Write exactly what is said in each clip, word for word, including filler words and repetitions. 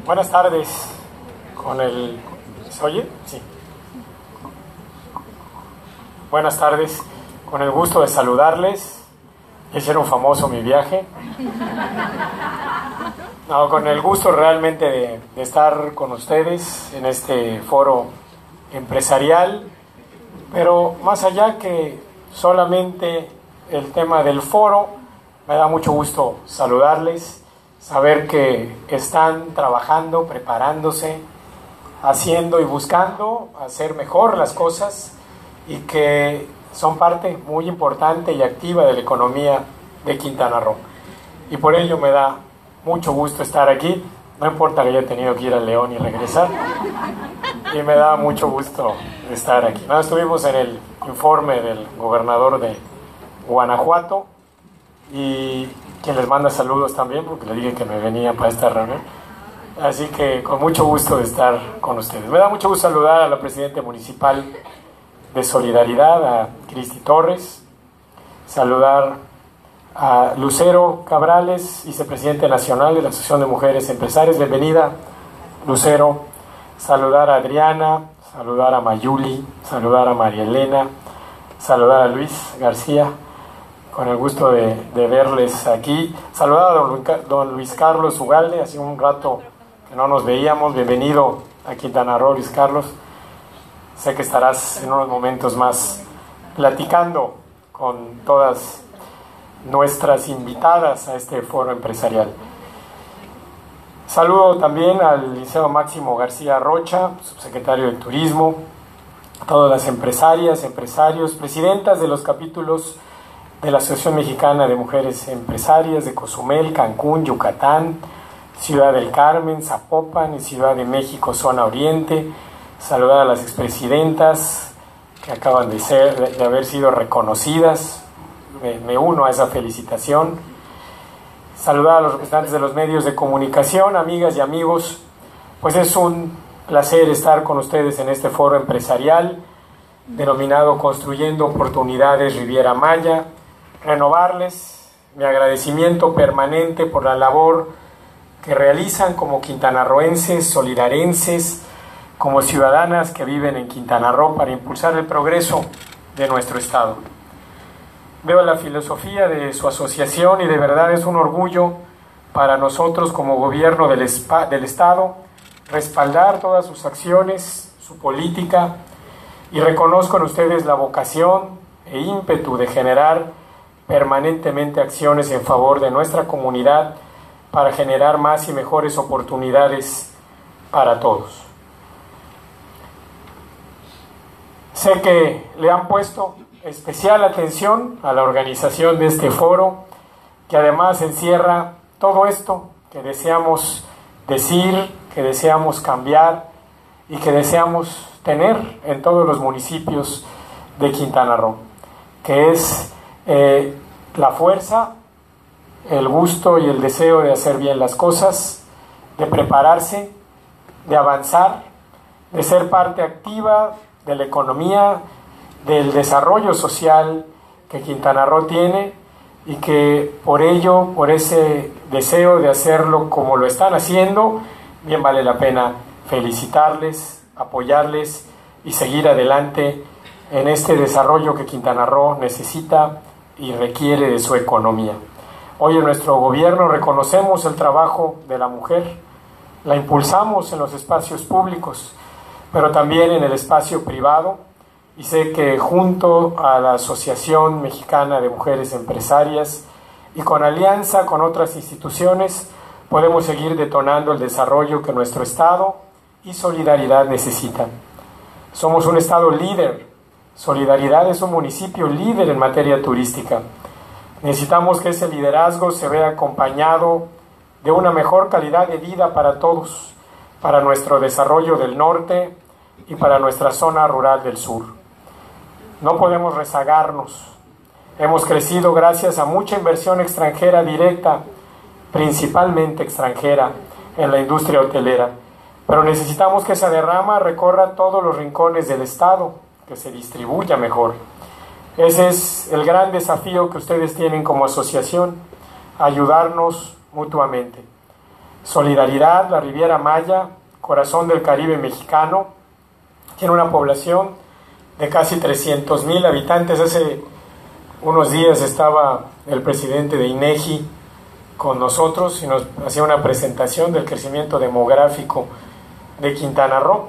Buenas tardes. Con el... ¿Se oye? Sí. Buenas tardes. Con el gusto de saludarles. Hicieron famoso mi viaje. No, con el gusto realmente de, de estar con ustedes en este foro empresarial. Pero más allá que solamente el tema del foro, me da mucho gusto saludarles, saber que están trabajando, preparándose, haciendo y buscando hacer mejor las cosas y que son parte muy importante y activa de la economía de Quintana Roo. Y por ello me da mucho gusto estar aquí, no importa que haya tenido que ir a León y regresar, y me da mucho gusto estar aquí. No, estuvimos en el informe del gobernador de Guanajuato, y quien les manda saludos también, porque le dije que me venía para esta reunión. Así que con mucho gusto de estar con ustedes. Me da mucho gusto saludar a la presidenta municipal de Solidaridad, a Cristi Torres, saludar a Lucero Cabrales, vicepresidente nacional de la Asociación de Mujeres Empresarias. Bienvenida, Lucero. Saludar a Adriana, saludar a Mayuli, saludar a María Elena, saludar a Luis García, con el gusto de, de verles aquí. Saludar a don, don Luis Carlos Ugalde, hace un rato que no nos veíamos. Bienvenido a Quintana Roo, Luis Carlos. Sé que estarás en unos momentos más platicando con todas nuestras invitadas a este foro empresarial. Saludo también al licenciado Máximo García Rocha, subsecretario de Turismo, a todas las empresarias, empresarios, presidentas de los capítulos de la Asociación Mexicana de Mujeres Empresarias de Cozumel, Cancún, Yucatán, Ciudad del Carmen, Zapopan y Ciudad de México, zona oriente. Saludar a las expresidentas que acaban de, ser, de haber sido reconocidas. Me, me uno a esa felicitación. Saludar a los representantes de los medios de comunicación, amigas y amigos. Pues es un placer estar con ustedes en este foro empresarial denominado Construyendo Oportunidades Riviera Maya. Renovarles mi agradecimiento permanente por la labor que realizan como quintanarroenses, solidarenses, como ciudadanas que viven en Quintana Roo para impulsar el progreso de nuestro estado. Veo la filosofía de su asociación y de verdad es un orgullo para nosotros como gobierno del, espa, del estado respaldar todas sus acciones, su política, y reconozco en ustedes la vocación e ímpetu de generar permanentemente acciones en favor de nuestra comunidad para generar más y mejores oportunidades para todos. Sé que le han puesto especial atención a la organización de este foro, que además encierra todo esto que deseamos decir, que deseamos cambiar y que deseamos tener en todos los municipios de Quintana Roo, que es eh, la fuerza, el gusto y el deseo de hacer bien las cosas, de prepararse, de avanzar, de ser parte activa de la economía, del desarrollo social que Quintana Roo tiene, y que por ello, por ese deseo de hacerlo como lo están haciendo, bien vale la pena felicitarles, apoyarles y seguir adelante en este desarrollo que Quintana Roo necesita y requiere de su economía. Hoy en nuestro gobierno reconocemos el trabajo de la mujer, la impulsamos en los espacios públicos, pero también en el espacio privado, y sé que junto a la Asociación Mexicana de Mujeres Empresarias y con alianza con otras instituciones podemos seguir detonando el desarrollo que nuestro estado y Solidaridad necesitan. Somos un estado líder. Solidaridad es un municipio líder en materia turística. Necesitamos que ese liderazgo se vea acompañado de una mejor calidad de vida para todos, para nuestro desarrollo del norte y para nuestra zona rural del sur. No podemos rezagarnos. Hemos crecido gracias a mucha inversión extranjera directa, principalmente extranjera, en la industria hotelera, pero necesitamos que esa derrama recorra todos los rincones del estado, que se distribuya mejor. Ese es el gran desafío que ustedes tienen como asociación, ayudarnos mutuamente. Solidaridad, la Riviera Maya, corazón del Caribe mexicano, tiene una población de casi trescientos mil habitantes. Hace unos días estaba el presidente de INEGI con nosotros y nos hacía una presentación del crecimiento demográfico de Quintana Roo,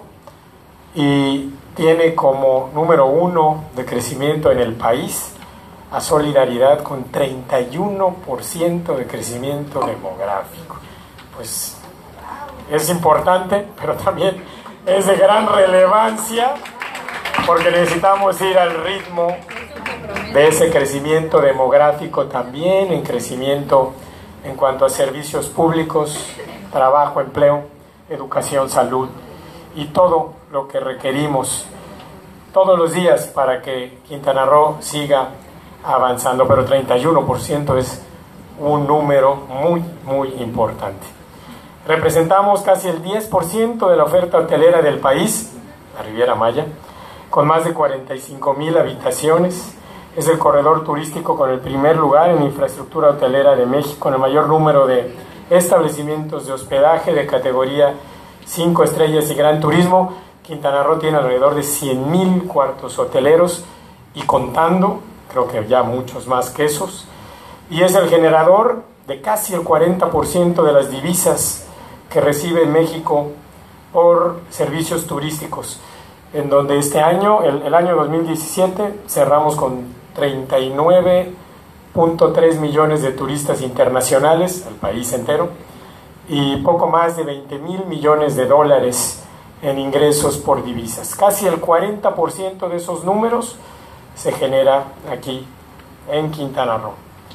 y tiene como número uno de crecimiento en el país a Solidaridad con treinta y uno por ciento de crecimiento demográfico. Pues es importante, pero también es de gran relevancia, porque necesitamos ir al ritmo de ese crecimiento demográfico, también en crecimiento en cuanto a servicios públicos, trabajo, empleo, educación, salud y todo lo que requerimos todos los días para que Quintana Roo siga avanzando. Pero treinta y uno por ciento es un número muy, muy importante. Representamos casi el diez por ciento de la oferta hotelera del país, la Riviera Maya, con más de cuarenta y cinco mil habitaciones. Es el corredor turístico con el primer lugar en infraestructura hotelera de México, con el mayor número de establecimientos de hospedaje de categoría cinco estrellas y gran turismo. Quintana Roo tiene alrededor de cien mil cuartos hoteleros y contando, creo que ya muchos más que esos, y es el generador de casi el cuarenta por ciento de las divisas que recibe México por servicios turísticos, en donde este año, el, el año dos mil diecisiete, cerramos con treinta y nueve punto tres millones de turistas internacionales, el país entero, y poco más de veinte mil millones de dólares en ingresos por divisas. Casi el cuarenta por ciento de esos números se genera aquí en Quintana Roo.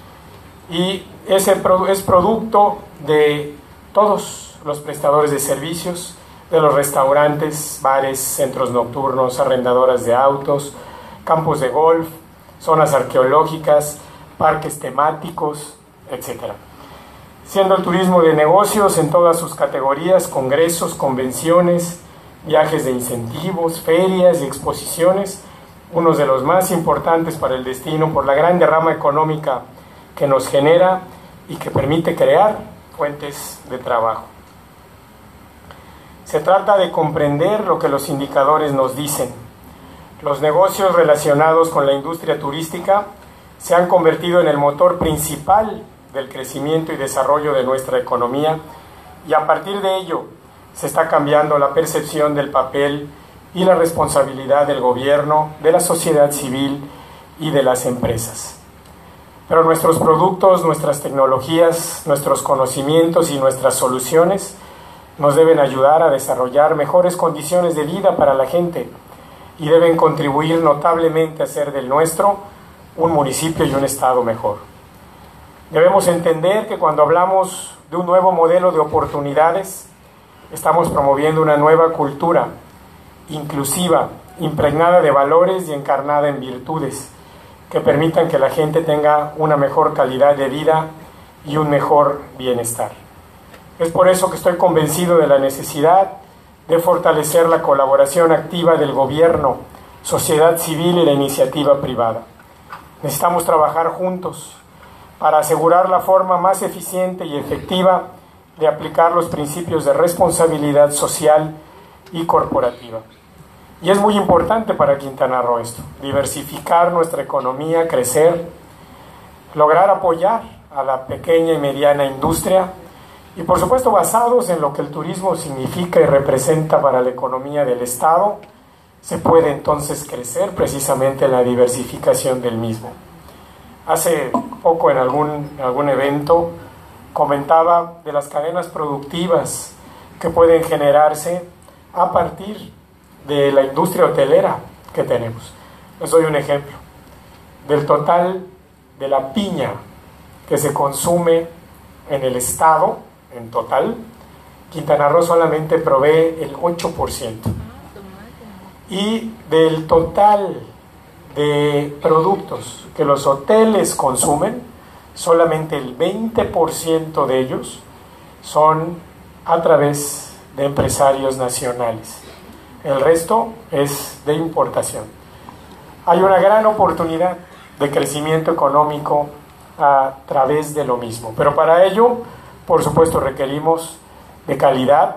Y ese es producto de todos los prestadores de servicios, de los restaurantes, bares, centros nocturnos, arrendadoras de autos, campos de golf, zonas arqueológicas, parques temáticos, etcétera. Siendo el turismo de negocios en todas sus categorías, congresos, convenciones, viajes de incentivos, ferias y exposiciones, uno de los más importantes para el destino por la gran derrama económica que nos genera y que permite crear fuentes de trabajo. Se trata de comprender lo que los indicadores nos dicen. Los negocios relacionados con la industria turística se han convertido en el motor principal del crecimiento y desarrollo de nuestra economía, y a partir de ello se está cambiando la percepción del papel y la responsabilidad del gobierno, de la sociedad civil y de las empresas. Pero nuestros productos, nuestras tecnologías, nuestros conocimientos y nuestras soluciones nos deben ayudar a desarrollar mejores condiciones de vida para la gente y deben contribuir notablemente a hacer del nuestro un municipio y un estado mejor. Debemos entender que cuando hablamos de un nuevo modelo de oportunidades, estamos promoviendo una nueva cultura inclusiva, impregnada de valores y encarnada en virtudes que permitan que la gente tenga una mejor calidad de vida y un mejor bienestar. Es por eso que estoy convencido de la necesidad de fortalecer la colaboración activa del gobierno, sociedad civil y la iniciativa privada. Necesitamos trabajar juntos para asegurar la forma más eficiente y efectiva de aplicar los principios de responsabilidad social y corporativa. Y es muy importante para Quintana Roo esto, diversificar nuestra economía, crecer, lograr apoyar a la pequeña y mediana industria y por supuesto basados en lo que el turismo significa y representa para la economía del Estado, se puede entonces crecer precisamente en la diversificación del mismo. Hace poco en algún, algún evento comentaba de las cadenas productivas que pueden generarse a partir de la industria hotelera que tenemos. Les doy un ejemplo. Del total de la piña que se consume en el estado, en total, Quintana Roo solamente provee el ocho por ciento. Y del total de productos que los hoteles consumen, solamente el veinte por ciento de ellos son a través de empresarios nacionales. El resto es de importación. Hay una gran oportunidad de crecimiento económico a través de lo mismo, pero para ello, por supuesto, requerimos de calidad,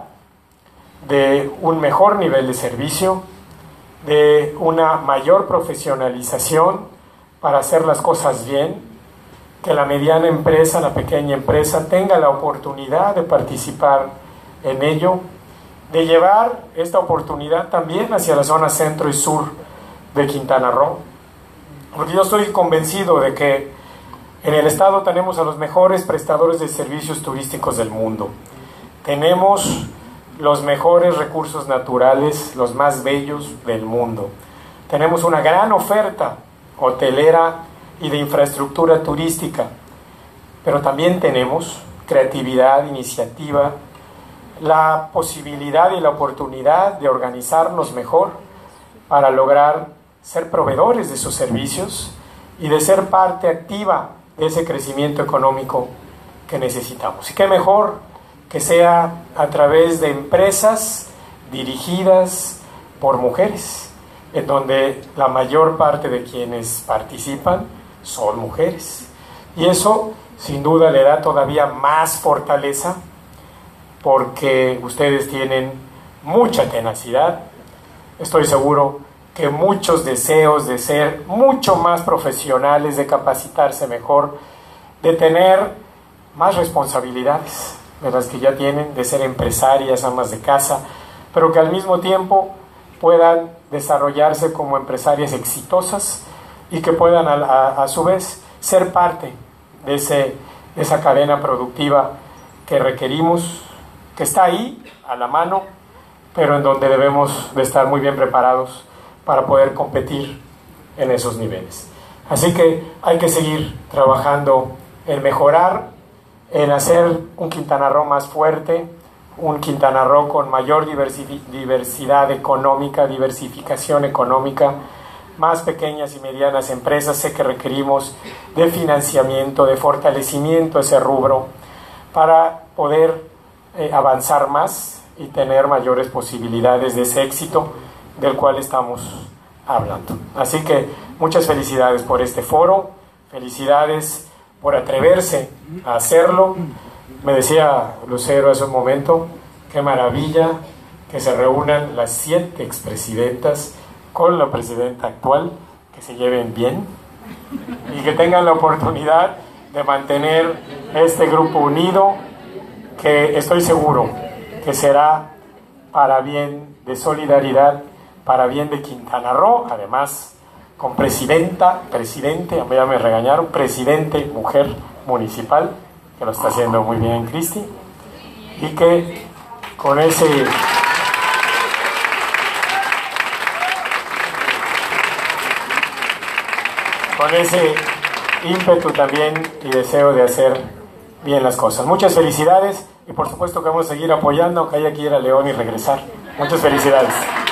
de un mejor nivel de servicio, de una mayor profesionalización para hacer las cosas bien, que la mediana empresa, la pequeña empresa tenga la oportunidad de participar en ello, de llevar esta oportunidad también hacia la zona centro y sur de Quintana Roo, porque yo estoy convencido de que en el estado tenemos a los mejores prestadores de servicios turísticos del mundo, tenemos los mejores recursos naturales, los más bellos del mundo, tenemos una gran oferta hotelera y de infraestructura turística, pero también tenemos creatividad, iniciativa, la posibilidad y la oportunidad de organizarnos mejor para lograr ser proveedores de esos servicios y de ser parte activa de ese crecimiento económico que necesitamos. Y qué mejor que sea a través de empresas dirigidas por mujeres, en donde la mayor parte de quienes participan son mujeres. Y eso sin duda le da todavía más fortaleza, porque ustedes tienen mucha tenacidad, estoy seguro que muchos deseos de ser mucho más profesionales, de capacitarse mejor, de tener más responsabilidades de las que ya tienen, de ser empresarias, amas de casa, pero que al mismo tiempo puedan desarrollarse como empresarias exitosas y que puedan a, a, a su vez ser parte de, ese, de esa cadena productiva que requerimos, que está ahí, a la mano, pero en donde debemos de estar muy bien preparados para poder competir en esos niveles. Así que hay que seguir trabajando en mejorar, en hacer un Quintana Roo más fuerte, un Quintana Roo con mayor diversidad económica, diversificación económica, más pequeñas y medianas empresas. Sé que requerimos de financiamiento, de fortalecimiento a ese rubro para poder Eh, avanzar más y tener mayores posibilidades de ese éxito del cual estamos hablando. Así que muchas felicidades por este foro, felicidades por atreverse a hacerlo. Me decía Lucero hace un momento, qué maravilla que se reúnan las siete expresidentas con la presidenta actual, que se lleven bien y que tengan la oportunidad de mantener este grupo unido, que estoy seguro que será para bien de solidaridad, para bien de Quintana Roo, además con presidenta, presidente, ya me regañaron, presidente mujer municipal, que lo está haciendo muy bien Cristi, y que con ese con ese ímpetu también y deseo de hacer bien las cosas. Muchas felicidades y por supuesto que vamos a seguir apoyando, aunque haya que ir a León y regresar. Muchas felicidades.